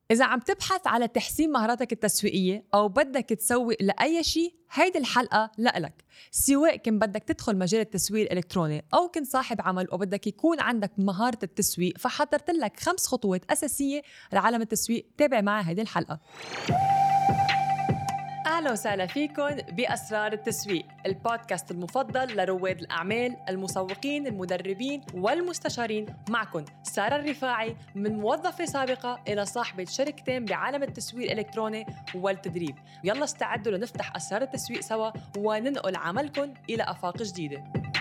إذا عم تبحث على تحسين مهاراتك التسويقية أو بدك تسوق لأي شيء، هيدي الحلقة لإلك. سواء كنت بدك تدخل مجال التسويق الإلكتروني أو كنت صاحب عمل وبدك يكون عندك مهارة التسويق، فحضرت لك 5 خطوات أساسية لعالم التسويق. تابع معي هيدي الحلقة. أهلا وسهلا فيكم بأسرار التسويق، البودكاست المفضل لرواد الأعمال، المسوقين، المدربين والمستشارين. معكم سارة الرفاعي، من موظفة سابقة إلى صاحبة شركتين بعالم التسويق الإلكتروني والتدريب. يلا استعدوا لنفتح أسرار التسويق سوا وننقل عملكم إلى آفاق جديدة.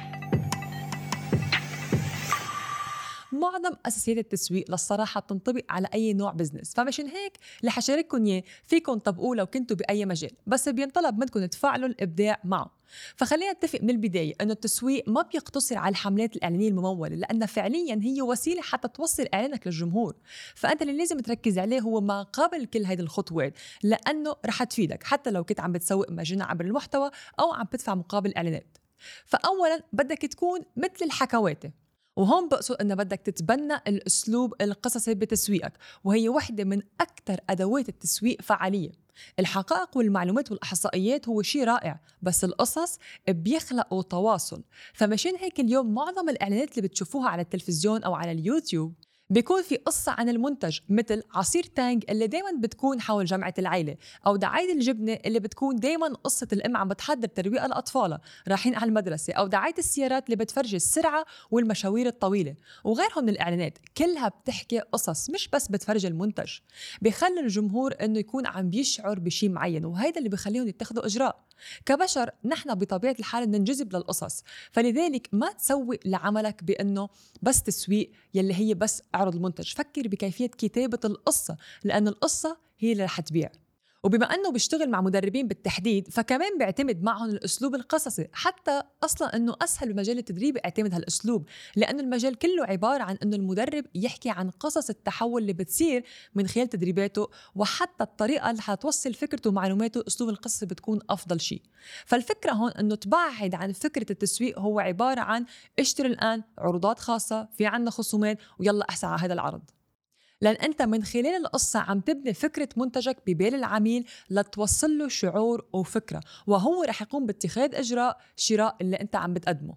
معظم أساسيات التسويق للصراحة بتنطبق على أي نوع بزنس، فمشان هيك رح أشارككم إياه فيكم تطبقوه لو كنتوا بأي مجال، بس بينطلب منكم تفعلوا الإبداع معه. فخلينا نتفق من البداية أنه التسويق ما بيقتصر على الحملات الإعلانية الممولة، لأنها فعلياً هي وسيلة حتى توصل إعلانك للجمهور. فأنت اللي لازم تركز عليه هو ما قبل كل هيدي الخطوات، لأنه رح تفيدك حتى لو كنت عم بتسوق مجانا عبر المحتوى أو عم تدفع مقابل إعلانات. فأولاً بدك تكون مثل الحكواتي، وهون بقصد أنه بدك تتبنى الأسلوب القصصي بتسويقك، وهي واحدة من أكثر أدوات التسويق فعالية. الحقائق والمعلومات والإحصائيات هو شيء رائع، بس القصص بيخلقوا تواصل. فمشان هيك اليوم معظم الإعلانات اللي بتشوفوها على التلفزيون أو على اليوتيوب بيكون في قصة عن المنتج، مثل عصير تانج اللي دايماً بتكون حول جمعة العيلة، أو دعاية الجبنة اللي بتكون دايماً قصة الأم عم بتحضر ترويقة لأطفالها رايحين على المدرسة، أو دعاية السيارات اللي بتفرجي السرعة والمشاوير الطويلة. وغيرهم من الإعلانات كلها بتحكي قصص، مش بس بتفرج المنتج. بيخلي الجمهور إنه يكون عم بيشعر بشيء معين، وهذا اللي بيخليهم يتخذوا إجراء. كبشر نحن بطبيعة الحال ننجذب للقصص، فلذلك ما تسوق لعملك بأنه بس تسويق يلي هي بس عرض المنتج. فكر بكيفية كتابة القصة، لأن القصة هي اللي رح تبيع. وبما أنه بيشتغل مع مدربين بالتحديد، فكمان بيعتمد معهم الأسلوب القصصي، حتى أصلا أنه أسهل بمجال التدريب اعتمد هالأسلوب، لأن المجال كله عبارة عن أنه المدرب يحكي عن قصص التحول اللي بتصير من خلال تدريباته، وحتى الطريقة اللي حتوصل فكرته ومعلوماته أسلوب القصة بتكون أفضل شيء. فالفكرة هون أنه تبعد عن فكرة التسويق هو عبارة عن اشتري الآن، عروضات خاصة، في عنا خصومات، ويلا أحسن على هذا العرض. لأن أنت من خلال القصة عم تبني فكرة منتجك ببال العميل لتوصل له شعور وفكرة، وهو رح يقوم باتخاذ إجراء شراء اللي أنت عم بتقدمه.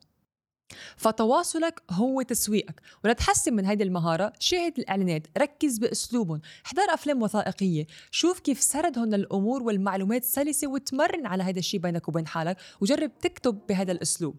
فتواصلك هو تسويقك. ولتحسن من هيدي المهارة، شاهد الإعلانات، ركز بأسلوبهم، احضر أفلام وثائقية، شوف كيف سردهم للأمور والمعلومات سلسة، وتمرن على هذا الشيء بينك وبين حالك، وجرب تكتب بهذا الأسلوب.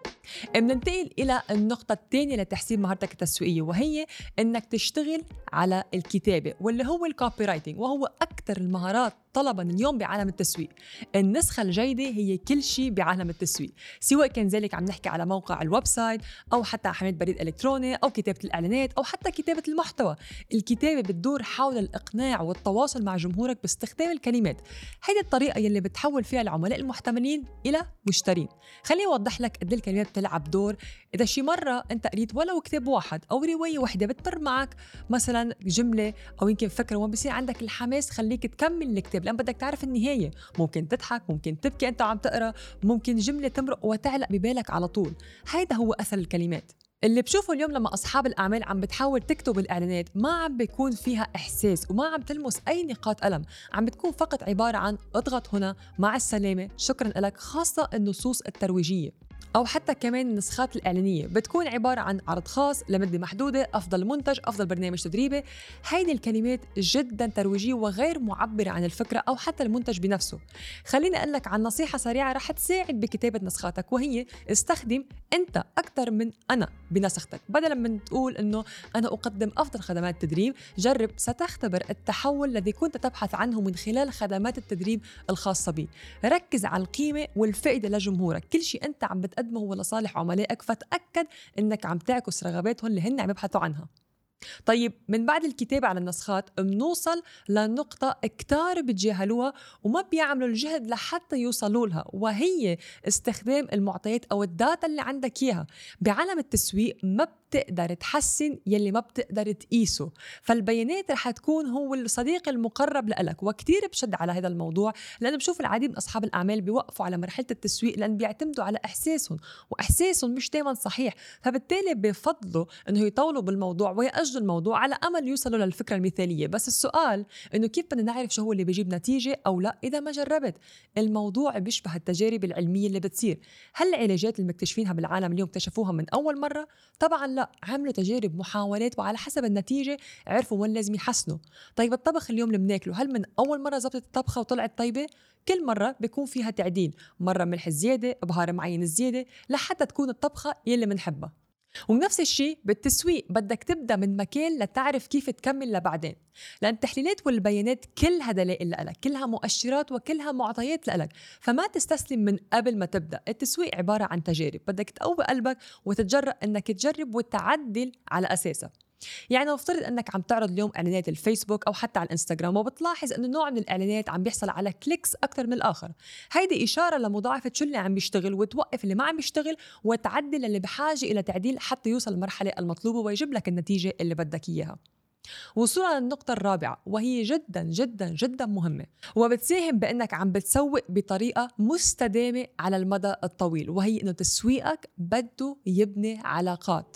بننتقل إلى النقطة الثانية لتحسين مهارتك التسويقية، وهي إنك تشتغل على الكتابة، واللي هو الكوبي رايتنج، وهو أكثر المهارات طلباً اليوم بعالم التسويق. النسخة الجيدة هي كل شيء بعالم التسويق، سواء كان ذلك عم نحكي على موقع الويب سايت، أو حتى حملة بريد إلكتروني، أو كتابة الإعلانات، أو حتى كتابة المحتوى. الكتابة بتدور حول الإقناع والتواصل مع جمهورك باستخدام الكلمات. هيدي الطريقة يلي بتحول فيها العملاء المحتملين إلى مشترين. خليني أوضح لك قد الكلمات بتلعب دور. إذا شي مرة أنت قريت ولو كتاب واحد أو رواية واحدة، بتمر معك مثلا جملة أو يمكن فكرة، وما بيصير عندك الحماس خليك تكمل الكتاب، لأن بدك تعرف النهاية. ممكن تضحك، ممكن تبكي أنت عم تقرأ، ممكن جملة تمرق وتعلق ببالك على طول. هيدا هو أثر الكلمات. اللي بشوفه اليوم لما أصحاب الأعمال عم بتحاول تكتب الإعلانات، ما عم بيكون فيها إحساس وما عم تلمس أي نقاط ألم، عم بتكون فقط عبارة عن اضغط هنا، مع السلامة، شكرا لك. خاصة النصوص الترويجية أو حتى كمان النسخات الإعلانية بتكون عبارة عن عرض خاص لمدة محدودة، أفضل منتج، أفضل برنامج تدريبي. هيدي الكلمات جدا ترويجية وغير معبرة عن الفكرة أو حتى المنتج بنفسه. خليني أقول لك عن نصيحة سريعة رح تساعد بكتابة نسخاتك، وهي استخدم أنت أكثر من أنا بنسختك. بدلا من تقول إنه أنا أقدم أفضل خدمات التدريب، جرب ستختبر التحول الذي كنت تبحث عنه من خلال خدمات التدريب الخاصة بي. ركز على القيمة والفائدة لجمهورك. كل شيء أنت عم بتقدمه هو لصالح عملائك، فتأكد إنك عم تعكس رغباتهم اللي هن عم يبحثوا عنها. طيب، من بعد الكتابة على النسخات بنوصل لنقطة كتار بتجاهلوها وما بيعملوا الجهد لحتى يوصلوا لها، وهي استخدام المعطيات أو الداتا اللي عندك إياها. بعالم التسويق ما بتقدر تحسن يلي ما بتقدر تقيسه. فالبيانات رح تكون هو الصديق المقرب لإلك. وكتير بشد على هذا الموضوع لأنه بشوف العديد من أصحاب الأعمال بيوقفوا على مرحلة التسويق لأن بيعتمدوا على إحساسهم، وإحساسهم مش دايما صحيح، فبالتالي بفضلوا إنه يطولوا بالموضوع ويأجلوا الموضوع على أمل يوصلوا للفكرة المثالية. بس السؤال إنه كيف بدنا نعرف شو هو اللي بيجيب نتيجة أو لا إذا ما جربت؟ الموضوع بيشبه التجارب العلمية اللي بتصير. هل العلاجات اللي مكتشفينها بالعالم اليوم اكتشفوها من أول مرة؟ طبعا لا، عملوا تجارب، محاولات، وعلى حسب النتيجة عرفوا وين لازم يحسنوا. طيب الطبخ اليوم اللي بناكله، هل من أول مرة زبطت الطبخة وطلعت طيبة؟ كل مرة بيكون فيها تعديل، مرة ملح زيادة، بهار معين زيادة، لحتى تكون الطبخة يلي منحبها. ونفس الشيء بالتسويق، بدك تبدأ من مكان لتعرف كيف تكمل لبعدين، لأن التحليلات والبيانات كلها دلائل لك، كلها مؤشرات وكلها معطيات لك. فما تستسلم من قبل ما تبدأ. التسويق عبارة عن تجارب، بدك تقوي قلبك وتتجرأ أنك تجرب وتعدل على أساسها. يعني نفترض أنك عم تعرض اليوم إعلانات الفيسبوك أو حتى على الإنستغرام، وبتلاحظ أنه نوع من الإعلانات عم بيحصل على كليكس أكتر من الآخر. هيدي إشارة لمضاعفة شو اللي عم بيشتغل، وتوقف اللي ما عم بيشتغل وتعدل اللي بحاجة إلى تعديل حتى يوصل المرحلة المطلوبة ويجيب لك النتيجة اللي بدك إياها. وصولا للنقطة الرابعة، وهي جدا جدا جدا مهمة، وبتساهم بأنك عم بتسوق بطريقة مستدامة على المدى الطويل، وهي أنه تسويقك بده يبني علاقات.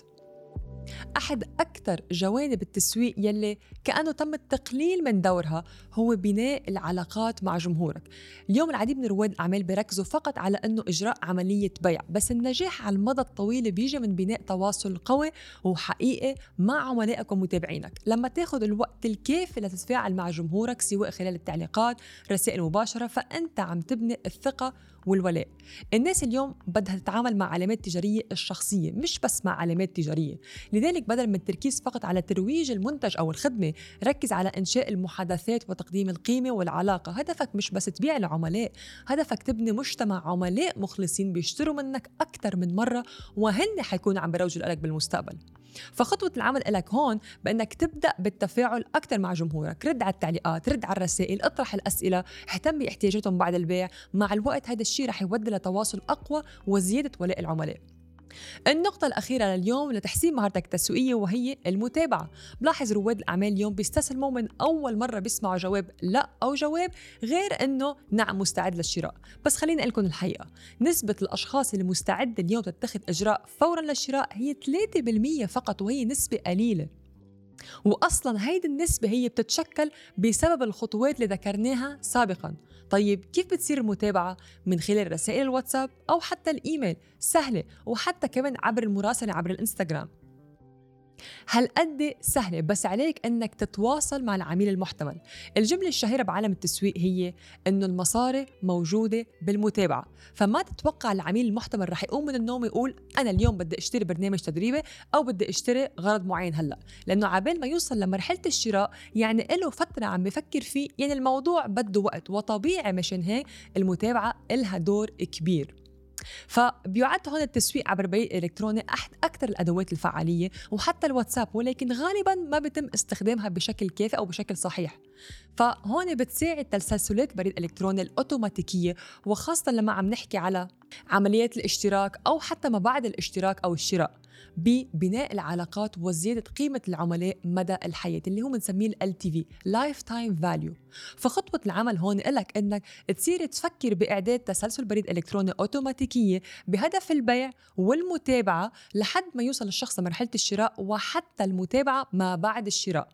أحد أكثر جوانب التسويق يلي كأنه تم التقليل من دورها هو بناء العلاقات مع جمهورك. اليوم العديد من رواد الأعمال بيركزوا فقط على أنه إجراء عملية بيع، بس النجاح على المدى الطويل بيجي من بناء تواصل قوي وحقيقي مع عملائك ومتابعينك. لما تاخد الوقت الكافي لتتفاعل مع جمهورك سواء خلال التعليقات، رسائل مباشرة، فأنت عم تبني الثقة والولاء. الناس اليوم بدها تتعامل مع علامات تجارية الشخصية، مش بس مع علامات تجارية. لذلك بدل من التركيز فقط على ترويج المنتج أو الخدمة، ركز على إنشاء المحادثات وتقديم القيمة والعلاقة. هدفك مش بس تبيع لعملاء، هدفك تبني مجتمع عملاء مخلصين بيشتروا منك أكثر من مرة، وهن حيكونوا عم بيروجوا لك بالمستقبل. فخطوة العمل لك هون بأنك تبدأ بالتفاعل أكثر مع جمهورك. رد على التعليقات، رد على الرسائل، اطرح الأسئلة، اهتم باحتياجاتهم بعد البيع. مع الوقت هذا الشيء رح يودي لتواصل أقوى وزيادة ولاء العملاء. النقطة الأخيرة لليوم لتحسين مهارتك التسويقية وهي المتابعة. بلاحظ رواد الأعمال اليوم بيستسلموا من أول مرة بيسمعوا جواب لا أو جواب غير أنه نعم مستعد للشراء. بس خليني أقول لكم الحقيقة، نسبة الأشخاص اللي مستعدة اليوم تتخذ إجراء فورا للشراء هي 3% فقط، وهي نسبة قليلة. وأصلاً هيدي النسبة هي بتتشكل بسبب الخطوات اللي ذكرناها سابقاً. طيب كيف بتصير المتابعة؟ من خلال رسائل الواتساب أو حتى الإيميل، سهلة، وحتى كمان عبر المراسلة عبر الإنستغرام. هالقد سهلة، بس عليك أنك تتواصل مع العميل المحتمل. الجملة الشهيرة بعالم التسويق هي أنه المصاري موجودة بالمتابعة. فما تتوقع العميل المحتمل رح يقوم من النوم يقول أنا اليوم بدي أشتري برنامج تدريبي أو بدي أشتري غرض معين هلأ، لأنه عبال ما يوصل لمرحلة الشراء يعني له فترة عم بفكر فيه. يعني الموضوع بده وقت، وطبيعي مشان هيك المتابعة إلها دور كبير. فبيعد هون التسويق عبر البريد الإلكتروني أحد أكثر الأدوات الفعالية، وحتى الواتساب، ولكن غالباً ما بيتم استخدامها بشكل كافي أو بشكل صحيح. فهون بتساعد تسلسلات البريد الإلكتروني الأوتوماتيكية، وخاصة لما عم نحكي على عمليات الاشتراك أو حتى ما بعد الاشتراك أو الشراء، ببناء العلاقات وزيادة قيمة العملاء مدى الحياة اللي هو بنسميه LTV Lifetime Value. فخطوة العمل هون إلك إنك تصير تفكر بإعداد تسلسل بريد إلكتروني أوتوماتيكية بهدف البيع والمتابعة لحد ما يوصل الشخص لمرحلة الشراء، وحتى المتابعة ما بعد الشراء.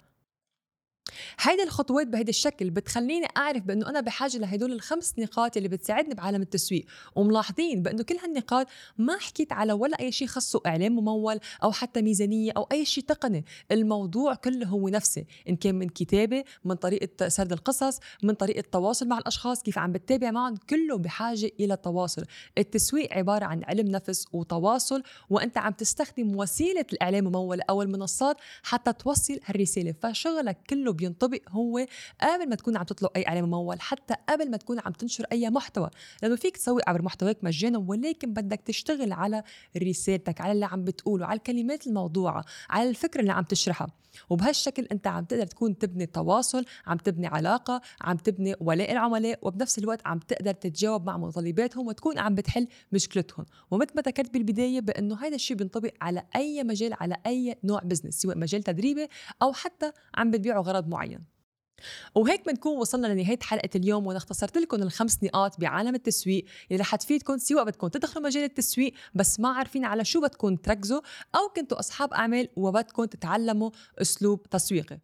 هيدي الخطوات بهيدا الشكل بتخليني أعرف بأنه أنا بحاجة لهدول ال5 نقاط اللي بتساعدني بعالم التسويق. وملاحظين بأنه كل هالنقاط ما حكيت على ولا أي شيء خاصه إعلان ممول أو حتى ميزانية أو أي شيء تقني. الموضوع كله هو نفسه، إن كان من كتابة، من طريقة سرد القصص، من طريقة التواصل مع الأشخاص، كيف عم بتتابع معهم، كله بحاجة إلى تواصل. التسويق عبارة عن علم نفس وتواصل، وأنت عم تستخدم وسيلة الإعلان الممول أو المنصات حتى توصل هالرسالة. فشغلك كله بينطبق بينطبق هو قبل ما تكون عم تطلق أي إعلان ممول، حتى قبل ما تكون عم تنشر أي محتوى، لأنه فيك تسوي عبر محتواك مجانا، ولكن بدك تشتغل على رسالتك، على اللي عم بتقوله، على الكلمات الموضوعة، على الفكرة اللي عم تشرحها. وبهالشكل انت عم تقدر تكون تبني تواصل، عم تبني علاقة، عم تبني ولاء العملاء، وبنفس الوقت عم تقدر تتجاوب مع متطلباتهم وتكون عم بتحل مشكلتهم. ومثل ما ذكرت بالبداية بأنه هذا الشيء بينطبق على أي مجال، على أي نوع بزنس، سواء مجال تدريبي أو حتى عم بتبيعوا غرض معين. وهيك بنكون وصلنا لنهاية حلقة اليوم، وانا اختصرت لكم الخمس نقاط بعالم التسويق اللي رح تفيدكم سواء بدكم تدخلوا مجال التسويق بس ما عارفين على شو بدكم تركزوا، أو كنتوا أصحاب أعمال وبدكم تتعلموا أسلوب تسويقي.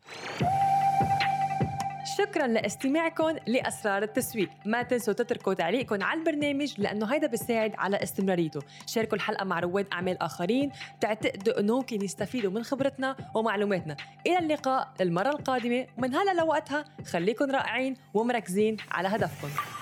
شكراً لاستماعكم لأسرار التسويق. ما تنسوا تتركوا تعليقكم على البرنامج لأنه هيدا بيساعد على استمراريته. شاركوا الحلقة مع رواد أعمال آخرين تعتقدوا أنه ممكن يستفيدوا من خبرتنا ومعلوماتنا. إلى اللقاء المرة القادمة، من هلا لوقتها خليكن رائعين ومركزين على هدفكم.